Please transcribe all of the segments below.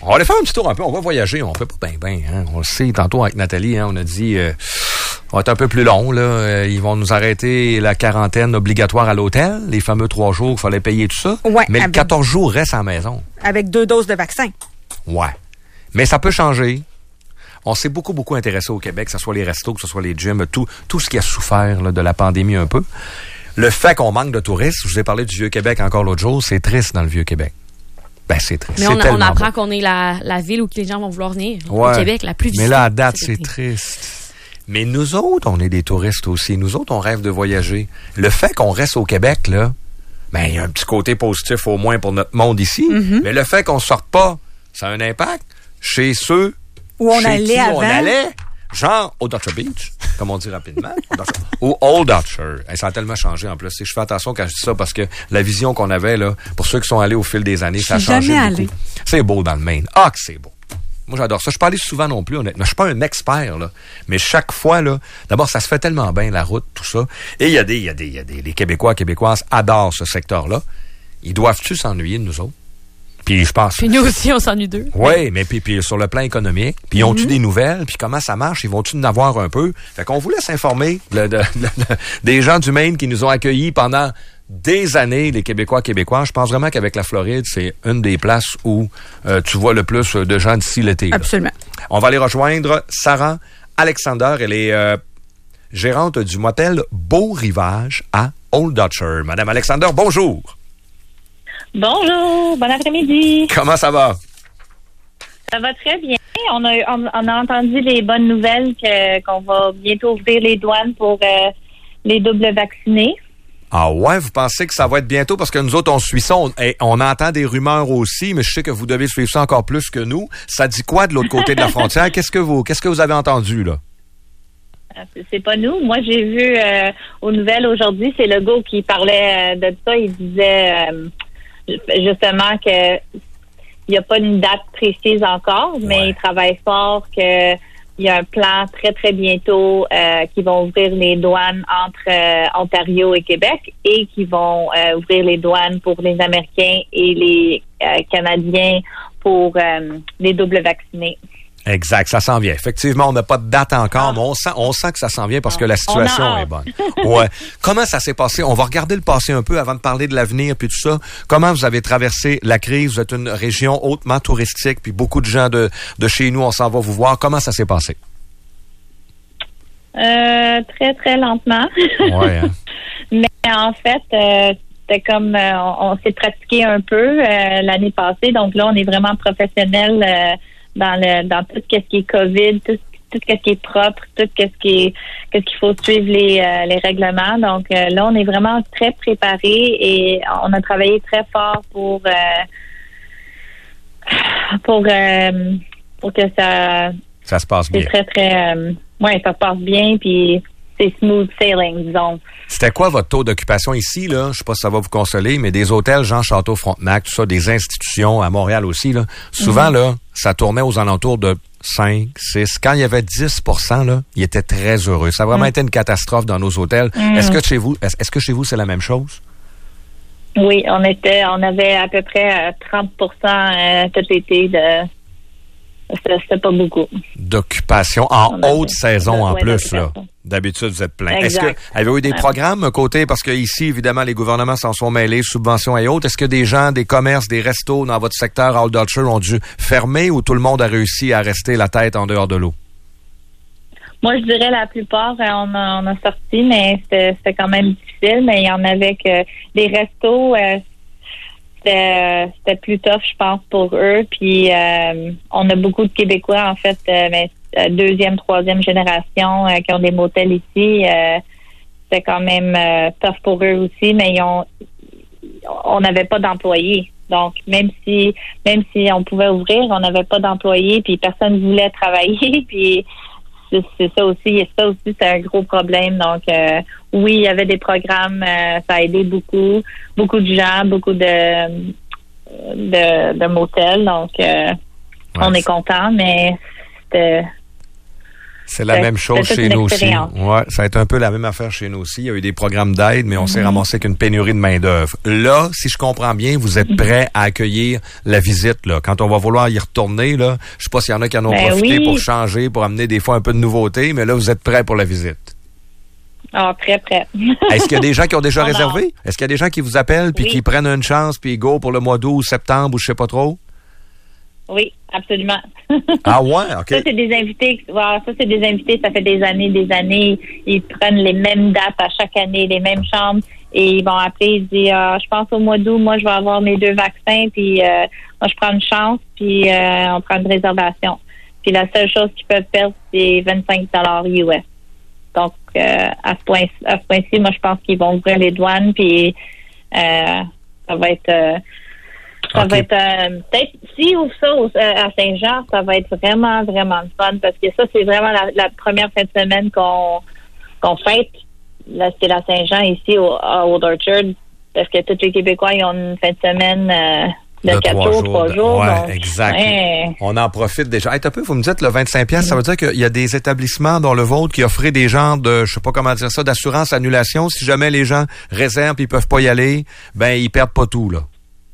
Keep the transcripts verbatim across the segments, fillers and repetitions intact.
On va aller faire un petit tour un peu. On va voyager. On fait pas bien, bien. Hein. On le sait, tantôt avec Nathalie, hein, on a dit euh, on va être un peu plus long. Là. Euh, ils vont nous arrêter la quarantaine obligatoire à l'hôtel. Les fameux trois jours qu'il fallait payer tout ça. Ouais, mais avec... le quatorze jours reste à la maison. Avec deux doses de vaccin. Ouais. Mais ça peut changer. On s'est beaucoup, beaucoup intéressé au Québec, que ce soit les restos, que ce soit les gyms, tout, tout ce qui a souffert là, de la pandémie un peu. Le fait qu'on manque de touristes, je vous ai parlé du Vieux-Québec encore l'autre jour, c'est triste dans le Vieux-Québec. Ben, c'est triste. Mais c'est on, tellement on apprend bon. qu'on est la, la ville où les gens vont vouloir venir. Ouais. Au Québec, la plus visitée. Mais là, à date, c'est triste. Mais nous autres, on est des touristes aussi. Nous autres, on rêve de voyager. Le fait qu'on reste au Québec, là, ben, il y a un petit côté positif au moins pour notre monde ici. Mm-hmm. Mais le fait qu'on sorte pas, ça a un impact chez ceux où on chez allait qui avant. on allait. Genre au Dutcher Beach, comme on dit rapidement, ou Old Dutcher. Hey, ça a tellement changé en plus. Je fais attention quand je dis ça parce que la vision qu'on avait, là, pour ceux qui sont allés au fil des années, ça a changé beaucoup. Allé. C'est beau dans le Maine. Ah, que c'est beau. Moi, j'adore ça. Je suis pas allé souvent non plus, honnêtement. Je suis pas un expert, là. Mais chaque fois, là, d'abord, ça se fait tellement bien, la route, tout ça. Et il y a des, il y a des, il y a des, les Québécois, Québécoises adorent ce secteur-là. Ils doivent-tu s'ennuyer de nous autres? Puis je pense. Puis nous aussi, on s'ennuie d'eux. Oui, mais puis, puis sur le plan économique, puis ils ont-tu mm-hmm. des nouvelles, puis comment ça marche, ils vont-tu en avoir un peu? Fait qu'on vous laisse informer de, de, de, de, des gens du Maine qui nous ont accueillis pendant des années, les Québécois, Québécois. Je pense vraiment qu'avec la Floride, c'est une des places où euh, tu vois le plus de gens d'ici l'été. Absolument. Là. On va aller rejoindre Sarah Alexander. Elle est euh, gérante du motel Beau Rivage à Old Dutcher. Madame Alexander, bonjour. Bonjour, bon après-midi. Comment ça va? Ça va très bien. On a, on, on a entendu les bonnes nouvelles que, qu'on va bientôt ouvrir les douanes pour euh, les doubles vaccinés. Ah ouais, vous pensez que ça va être bientôt? Parce que nous autres, on suit ça, on, on entend des rumeurs aussi, mais je sais que vous devez suivre ça encore plus que nous. Ça dit quoi de l'autre côté de la frontière? Qu'est-ce que vous, qu'est-ce que vous avez entendu, là? C'est pas nous. Moi, j'ai vu euh, aux nouvelles aujourd'hui, c'est Legault qui parlait euh, de ça. Il disait... Euh, justement que il n'y a pas une date précise encore, mais ouais. il travaille fort que il y a un plan très, très bientôt euh, qui vont ouvrir les douanes entre euh, Ontario et Québec et qui vont euh, ouvrir les douanes pour les Américains et les euh, Canadiens pour euh, les doubles vaccinés. Exact, ça s'en vient. Effectivement, on n'a pas de date encore, ah. mais on sent, on sent que ça s'en vient parce que la situation est bonne. Ouais. Comment ça s'est passé? On va regarder le passé un peu avant de parler de l'avenir puis tout ça. Comment vous avez traversé la crise? Vous êtes une région hautement touristique puis beaucoup de gens de, de chez nous, on s'en va vous voir. Comment ça s'est passé? Euh, très, très lentement. Ouais, hein? Mais en fait, euh, c'était comme, euh, on, on s'est pratiqué un peu euh, l'année passée. Donc là, on est vraiment professionnel euh, dans le dans tout ce qui est COVID, tout, tout ce qui est propre, tout ce qui est qu'est-ce qu'il faut suivre les euh, les règlements. Donc euh, là, on est vraiment très préparés et on a travaillé très fort pour euh, pour euh, pour que ça ça se passe bien. C'est très très euh, ouais, ça se passe bien puis c'est smooth sailing, disons. C'était quoi votre taux d'occupation ici, là? Je sais pas si ça va vous consoler, mais des hôtels Jean Château Frontenac, tout ça, des institutions à Montréal aussi, là. Souvent, mm-hmm. là, ça tournait aux alentours de cinq, six. Quand il y avait dix pour cent, là, ils étaient très heureux. Ça a vraiment mm-hmm. été une catastrophe dans nos hôtels. Mm-hmm. Est-ce que chez vous, est-ce, est-ce que chez vous, c'est la même chose? Oui, on était, on avait à peu près trente pour cent euh, tout l'été de, c'était, c'était pas beaucoup. D'occupation en on haute avait, saison en ouais, plus, là. D'habitude, vous êtes plein. Exact. Est-ce que avez-vous eu des ouais. programmes côté, parce que ici, évidemment, les gouvernements s'en sont mêlés, subventions et autres. Est-ce que des gens, des commerces, des restos dans votre secteur, Old Dutcher, ont dû fermer ou tout le monde a réussi à rester la tête en dehors de l'eau? Moi, je dirais la plupart, on a, on a sorti, mais c'était, c'était quand même difficile. Mais il y en avait que des restos, euh, c'était, c'était plus tough, je pense, pour eux. Puis euh, on a beaucoup de Québécois, en fait, euh, mais deuxième, troisième génération euh, qui ont des motels ici. Euh, c'était quand même euh, tough pour eux aussi, mais ils ont, on n'avait pas d'employés. Donc, même si même si on pouvait ouvrir, on n'avait pas d'employés, puis personne ne voulait travailler, puis c'est, c'est ça aussi. Et ça aussi, c'est un gros problème. Donc, euh, oui, il y avait des programmes, euh, ça a aidé beaucoup, beaucoup de gens, beaucoup de de, de motels. Donc, euh, ouais, on est content, mais c'était C'est la même chose chez nous aussi. Ouais, ça a été un peu la même affaire chez nous aussi. Il y a eu des programmes d'aide, mais on mm-hmm. s'est ramassé avec une pénurie de main-d'œuvre. Là, si je comprends bien, vous êtes prêts à accueillir la visite, là. Quand on va vouloir y retourner, là, je sais pas s'il y en a qui en ont ben profité oui. pour changer, pour amener des fois un peu de nouveauté, mais là, vous êtes prêts pour la visite. Ah, très prêt. Est-ce qu'il y a des gens qui ont déjà oh réservé? Non. Est-ce qu'il y a des gens qui vous appellent puis oui. qui prennent une chance puis go pour le mois d'août ou septembre ou je sais pas trop? Oui, absolument. Ah ouais, OK. Ça, c'est des invités. Wow, ça, c'est des invités, ça fait des années, des années. Ils prennent les mêmes dates à chaque année, les mêmes chambres. Et ils vont appeler, ils disent, ah, je pense au mois d'août, moi, je vais avoir mes deux vaccins, puis euh, moi, je prends une chance, puis euh, on prend une réservation. Puis la seule chose qu'ils peuvent perdre, c'est vingt-cinq dollars U S. Donc, euh, à ce point, à ce point-ci, moi, je pense qu'ils vont ouvrir les douanes, puis euh, ça va être... Euh, Ça okay. va être euh, peut-être s'ils ouvrent ça au, à Saint-Jean, ça va être vraiment, vraiment le fun parce que ça, c'est vraiment la, la première fin de semaine qu'on qu'on fête. Là, c'est la Saint-Jean ici au, à Old Orchard parce que tous les Québécois ils ont une fin de semaine euh, de, de quatre jours, trois jours. Oui, donc, exact. Ouais. On en profite déjà. Hey, un peu, vous me dites le vingt-cinq piastres, mm-hmm. ça veut dire qu'il y a des établissements dont le vôtre qui offraient des genres de, je sais pas comment dire ça, d'assurance annulation. Si jamais les gens réservent et ils peuvent pas y aller, ben ils perdent pas tout là.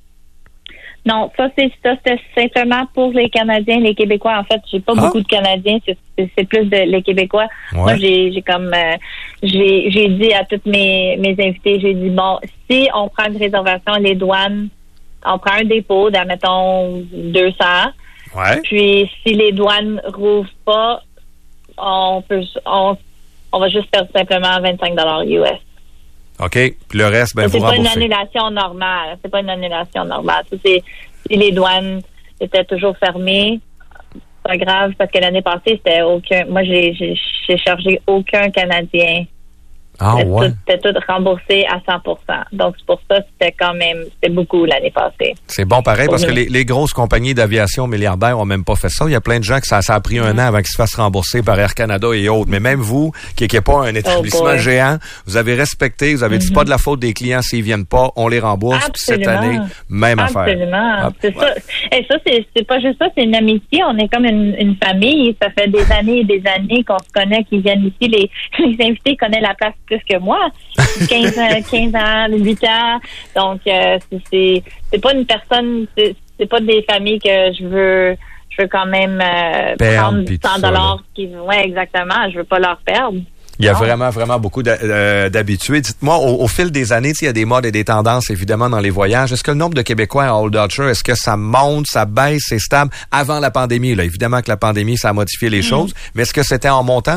Non, ça c'est ça c'est simplement pour les Canadiens, les Québécois. En fait, j'ai pas ah. beaucoup de Canadiens, c'est, c'est, c'est plus de les Québécois. Ouais. Moi, j'ai j'ai comme euh, j'ai j'ai dit à toutes mes mes invités, j'ai dit bon, si on prend une réservation les douanes, on prend un dépôt d'admettons deux cents. Ouais. Puis si les douanes rouvrent pas, on peut on on va juste perdre simplement vingt-cinq dollars U S. OK. Puis le reste, ben, vous remboursez. C'est pas une annulation normale. C'est pas une annulation normale. Ça, c'est, si les douanes étaient toujours fermées, pas grave, parce que l'année passée, c'était aucun, moi, j'ai, j'ai, j'ai chargé aucun Canadien. Ah, c'était ouais. Tout, c'était tout remboursé à cent pour cent. Donc, c'est pour ça que c'était quand même, c'était beaucoup l'année passée. C'est bon pareil, parce que les, les grosses compagnies d'aviation milliardaires ont même pas fait ça. Il y a plein de gens que ça, ça a pris un mmh. an avant qu'ils se fassent rembourser par Air Canada et autres. Mais même vous, qui n'êtes pas un établissement oh géant, vous avez respecté, vous avez mmh. dit pas de la faute des clients s'ils viennent pas, on les rembourse. Puis cette année, même Absolument. affaire. Absolument. Ah, c'est ouais. ça. Et ça, c'est, c'est pas juste ça, c'est une amitié. On est comme une, une famille. Ça fait des années et des années qu'on se connaît, qu'ils viennent ici. Les, les invités connaissent la place plus que moi. quinze ans, huit ans. Donc, euh, c'est, c'est, c'est pas une personne, c'est, c'est pas des familles que je veux, je veux quand même euh, prendre cent dollars. Qui, ouais, exactement. Je veux pas leur perdre. Il y a non. vraiment, vraiment beaucoup d'habitués. Dites-moi, au, au fil des années, il y a des modes et des tendances, évidemment, dans les voyages. Est-ce que le nombre de Québécois à Old Orchard, est-ce que ça monte, ça baisse, c'est stable? Avant la pandémie, là, évidemment que la pandémie, ça a modifié les mmh. choses. Mais est-ce que c'était en montant?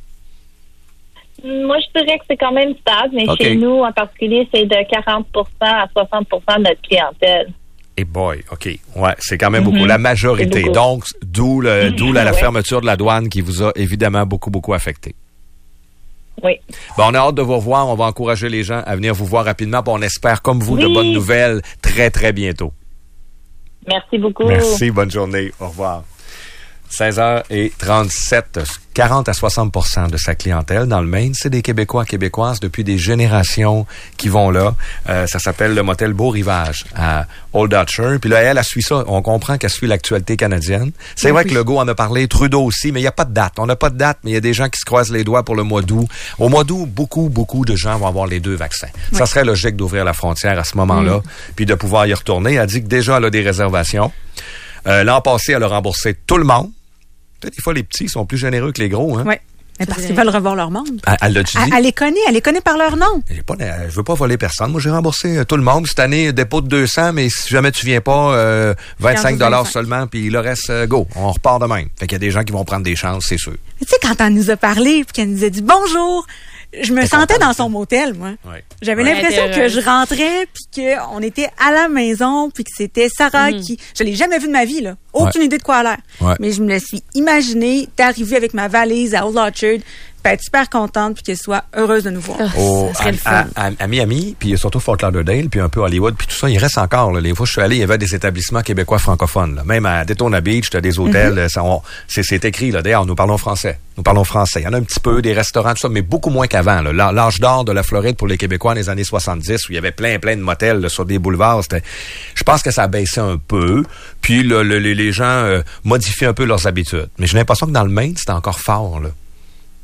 Moi, je dirais que c'est quand même stable, mais okay. chez nous, en particulier, c'est de quarante pour cent à soixante pour cent de notre clientèle. Et hey boy, OK. Ouais, c'est quand même mm-hmm. beaucoup. La majorité. Beaucoup. Donc, d'où, le, d'où la, la ouais. fermeture de la douane qui vous a évidemment beaucoup, beaucoup affecté. Oui. Bon, on a hâte de vous revoir. On va encourager les gens à venir vous voir rapidement. Puis on espère, comme vous, oui. de bonnes nouvelles très, très bientôt. Merci beaucoup. Merci. Bonne journée. Au revoir. seize heures trente-sept, quarante à soixante pour cent de sa clientèle dans le Maine, c'est des Québécois, Québécoises depuis des générations qui vont là. Euh, ça s'appelle le motel Beau Rivage à Old Orchard. Puis là, elle, elle suit ça. On comprend qu'elle suit l'actualité canadienne. C'est oui, vrai oui. que Legault en a parlé, Trudeau aussi, mais il n'y a pas de date. On n'a pas de date, mais il y a des gens qui se croisent les doigts pour le mois d'août. Au mois d'août, beaucoup, beaucoup de gens vont avoir les deux vaccins. Oui. Ça serait logique d'ouvrir la frontière à ce moment-là, mmh. puis de pouvoir y retourner. Elle a dit que déjà, elle a des réservations. Euh, l'an passé, elle a remboursé tout le monde. Des fois, les petits sont plus généreux que les gros. Hein? Oui. Mais parce qu'ils veulent revoir leur monde. Elle, elle l'a-tu dit? Elle, elle les connaît, elle les connaît par leur nom. Je ne veux pas voler personne. Moi, j'ai remboursé euh, tout le monde. Cette année, dépôt de deux cents, mais si jamais tu viens pas, euh, vingt-cinq dollars seulement, puis le reste, euh, go. On repart de même. Fait qu'il y a des gens qui vont prendre des chances, c'est sûr. Tu sais, quand elle nous a parlé, puis qu'elle nous a dit bonjour, je me sentais dans son motel, moi. Ouais. J'avais ouais, l'impression que je rentrais, puis qu'on était à la maison, puis que c'était Sarah mm. qui... Je l'ai jamais vue de ma vie, là. Aucune ouais. idée de quoi elle a l'air. Ouais. Mais je me suis imaginée d'arriver avec ma valise à Old Orchard, puis être super contente, puis qu'elle soit heureuse de nous voir. Oh, à, à, à, à Miami, puis surtout Fort Lauderdale, puis un peu Hollywood, puis tout ça, il reste encore. Là. Les fois, je suis allé, il y avait des établissements québécois francophones. Là. Même à Daytona Beach, tu as des hôtels. Mm-hmm. ça, on, c'est, c'est écrit, là. D'ailleurs, nous parlons français. Nous parlons français. Il y en a un petit peu, des restaurants, tout ça, mais beaucoup moins qu'avant. Là. L'âge d'or de la Floride pour les Québécois dans les années soixante-dix, où il y avait plein, plein de motels là, sur des boulevards. C'était... Je pense que ça a baissé un peu. Puis là, le, les, les gens euh, modifient un peu leurs habitudes. Mais j'ai l'impression que dans le Maine, c'était encore fort, là.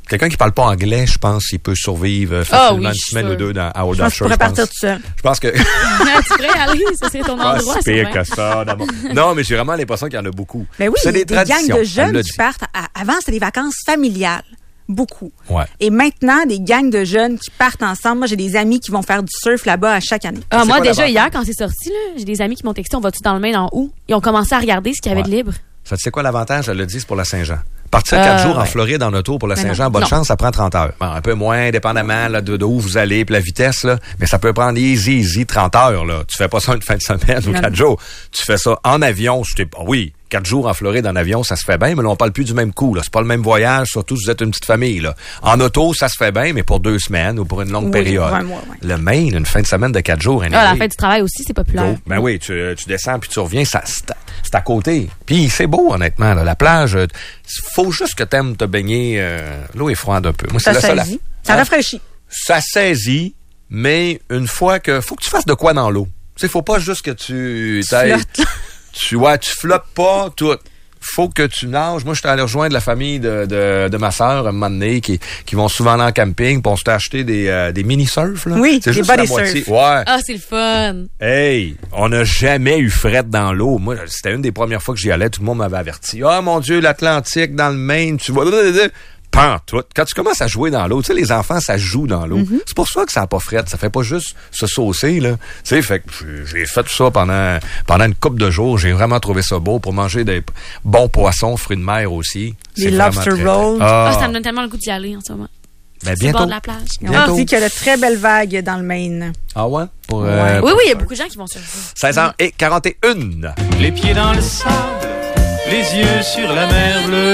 quelqu'un qui parle pas anglais, je pense, il peut survivre facilement Ah oui, une je suis semaine sûre. ou deux dans, à Old Je pense que Archer. je pourrais je partir pense. tout seul. Je pense que... Tu pourrais y aller, ça c'est ton Pas endroit. si pire sûrement. que ça, d'abord. Non, mais j'ai vraiment l'impression qu'il y en a beaucoup. Mais oui, c'est des, des, des gangs traditions, de elle jeunes l'a qui dit. partent. à- avant, c'était des vacances familiales. Beaucoup. Ouais. Et maintenant, des gangs de jeunes qui partent ensemble. Moi, j'ai des amis qui vont faire du surf là-bas à chaque année. Ah, C'est moi, quoi déjà, l'avantage? hier, quand c'est sorti, là, j'ai des amis qui m'ont texté, on va-tu dans le Maine en août? Ils ont commencé à regarder ce qu'il y avait Ouais. de libre. Ça, tu sais quoi l'avantage? Elle le dit, c'est pour la Saint-Jean. Partir Euh, quatre jours en ouais. Floride en auto pour la Mais Saint-Jean, non. bonne Non. chance, ça prend trente heures. Bon, un peu moins, dépendamment là, de, de où vous allez, puis la vitesse, là, mais ça peut prendre easy, easy, trente heures. Là. Tu fais pas ça une fin de semaine ou Non. quatre jours. Tu fais ça en avion. Je t'ai- oui, quatre jours en Floride en avion, ça se fait bien, mais là, on parle plus du même coup. Là. C'est pas le même voyage, surtout si vous êtes une petite famille. Là. En auto, ça se fait bien, mais pour deux semaines ou pour une longue Oui, période. un mois, ouais. Le Maine, une fin de semaine de quatre jours, Ah, la anyway. fête du travail aussi, c'est populaire. Go. Ben oui, tu, tu descends puis tu reviens, ça, c'est, à, c'est à côté. Puis c'est beau, honnêtement. Là, la plage, euh, faut juste que t'aimes te baigner. Euh, l'eau est froide un peu. Moi, c'est Ça la seule. saisit. Ça Hein? rafraîchit. Ça saisit, mais une fois que... Faut que tu fasses de quoi dans l'eau. Tu sais, faut pas juste que tu... t'ailles- flottes, là. Tu, ouais, tu flottes pas tout. Faut que tu nages. Moi, j'étais allé rejoindre la famille de, de, de ma sœur, un moment donné, qui, qui vont souvent aller en camping, puis on s'était acheté des, euh, des mini-surfs, là. Oui, c'est des juste la body moitié. surf. Ouais. Ah, c'est le fun. Hey, on n'a jamais eu fret dans l'eau. Moi, c'était une des premières fois que j'y allais. Tout le monde m'avait averti. Ah, mon Dieu, l'Atlantique, dans le Maine, tu vois... Pas tout. Quand tu commences à jouer dans l'eau, tu sais, les enfants, ça joue dans l'eau. Mm-hmm. C'est pour ça que ça n'a pas fret. Ça fait pas juste se saucer, là. Tu sais, fait que j'ai- j'ai fait tout ça pendant, pendant une couple de jours. J'ai vraiment trouvé ça beau pour manger des bons poissons, fruits de mer aussi. Des C'est vraiment lobster très, très- rolls. Ah, Ah, ça me donne tellement le goût d'y aller en ce moment. ben, C'est le bientôt. bord de la plage. On Bientôt. dit qu'il y a de très belles vagues dans le Maine. Ah ouais? Pour, Ouais. euh, Oui, oui, il y a beaucoup de gens qui vont sur ça. seize heures quarante et une. Les pieds dans le sable, les yeux sur la mer bleue.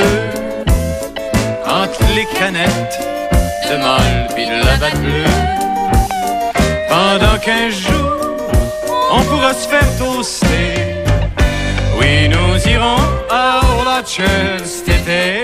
Entre les canettes de Molle puis de la batte bleue. Pendant quinze jours, on pourra se faire toaster. Oui, nous irons à Old Archer cet été.